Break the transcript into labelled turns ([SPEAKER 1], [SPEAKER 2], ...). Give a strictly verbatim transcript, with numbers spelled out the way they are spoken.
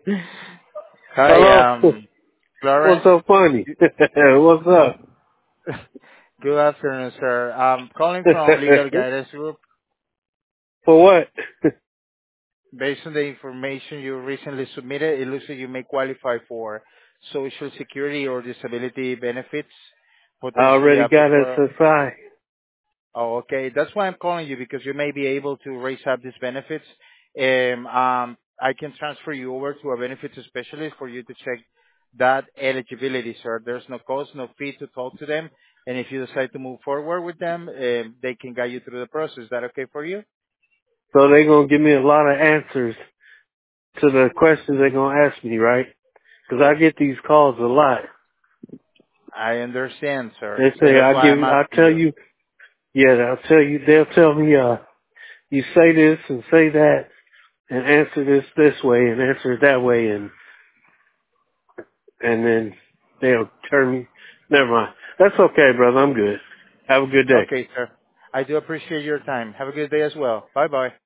[SPEAKER 1] Hi,
[SPEAKER 2] Hello?
[SPEAKER 1] um,
[SPEAKER 2] What's
[SPEAKER 1] Lawrence.
[SPEAKER 2] so funny? What's up?
[SPEAKER 1] Good afternoon, sir. I'm calling from Legal Guidance Group.
[SPEAKER 2] For what?
[SPEAKER 1] Based on the information you recently submitted, it looks like you may qualify for Social Security or disability benefits,
[SPEAKER 2] I
[SPEAKER 1] potentially
[SPEAKER 2] already
[SPEAKER 1] up to
[SPEAKER 2] got
[SPEAKER 1] for...
[SPEAKER 2] S S I.
[SPEAKER 1] Oh, okay. That's why I'm calling you, because you may be able to raise up these benefits. Um, um, I can transfer you over to a benefits specialist for you to check that eligibility, sir. There's no cost, no fee to talk to them. And if you decide to move forward with them, um, they can guide you through the process. Is that okay for you?
[SPEAKER 2] So they gonna give me a lot of answers to the questions they gonna ask me, right? Because I get these calls a lot.
[SPEAKER 1] I understand, sir.
[SPEAKER 2] They
[SPEAKER 1] So
[SPEAKER 2] say,
[SPEAKER 1] that's
[SPEAKER 2] I
[SPEAKER 1] why
[SPEAKER 2] give,
[SPEAKER 1] I'm
[SPEAKER 2] I
[SPEAKER 1] asking
[SPEAKER 2] tell
[SPEAKER 1] you.
[SPEAKER 2] you, yeah, I'll tell you, they'll tell me, uh, you say this and say that and answer this this way and answer it that way and, and then they'll turn me, never mind. That's okay, brother. I'm good. Have a good day.
[SPEAKER 1] Okay, sir. I do appreciate your time. Have a good day as well. Bye-bye.